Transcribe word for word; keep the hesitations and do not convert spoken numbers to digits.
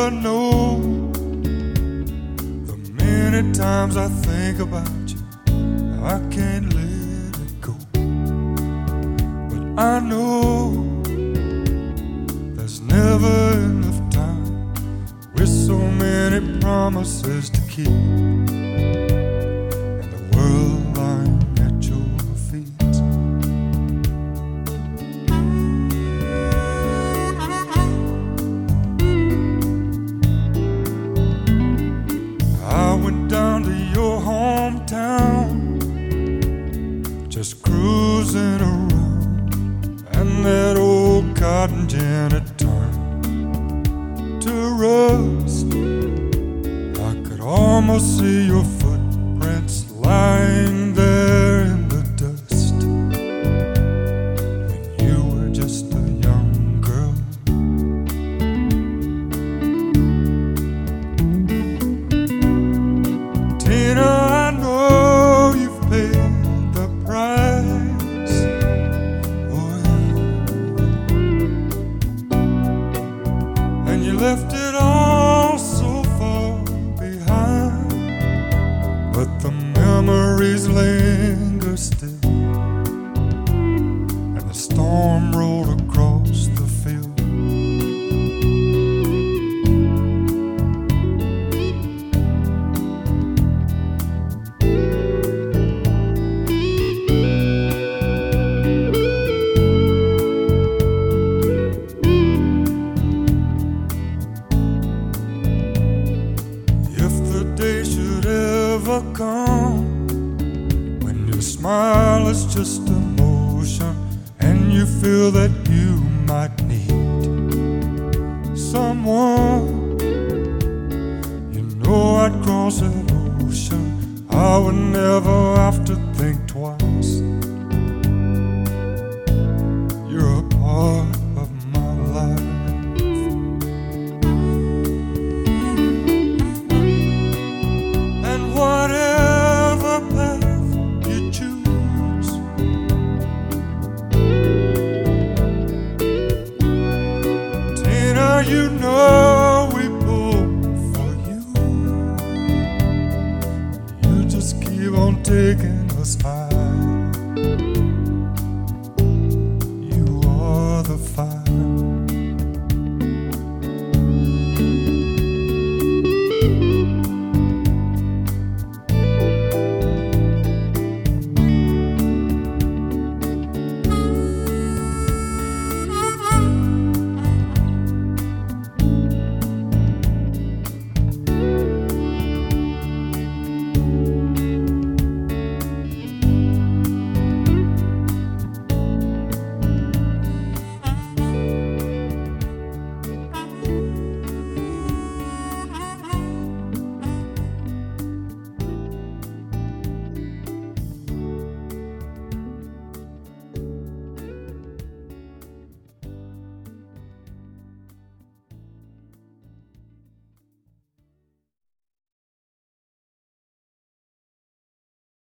never know the many times I think about you. I can't let it go. But I know there's never enough time with so many promises to keep, and the world lying at your feet. I went down to your hometown, just cruising around, and that old cotton gin had turned to rust. I could almost see your footprints lying there in the dust when you were just a young girl. Tina, I know you've paid the price. Oh, yeah. And you left it all so far behind, but the memories linger still, and the storm rolled across the field. If the day should ever come when your smile is just emotion, and you feel that you might need someone, you know I'd cross that ocean. I would never have to